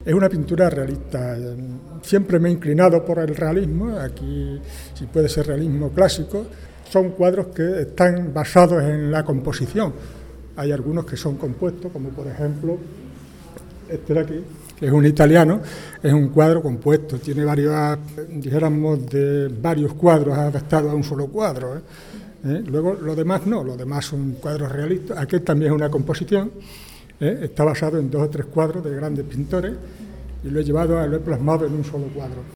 Es una pintura realista. Siempre me he inclinado por el realismo, aquí si puede ser realismo clásico. Son cuadros que están basados en la composición. Hay algunos que son compuestos, como por ejemplo este de aquí, que es un italiano, es un cuadro compuesto, tiene varios cuadros adaptados a un solo cuadro. Luego lo demás no, lo demás son cuadros realistas. Aquí también es una composición, está basado en 2 o 3 cuadros de grandes pintores y lo he plasmado en un solo cuadro.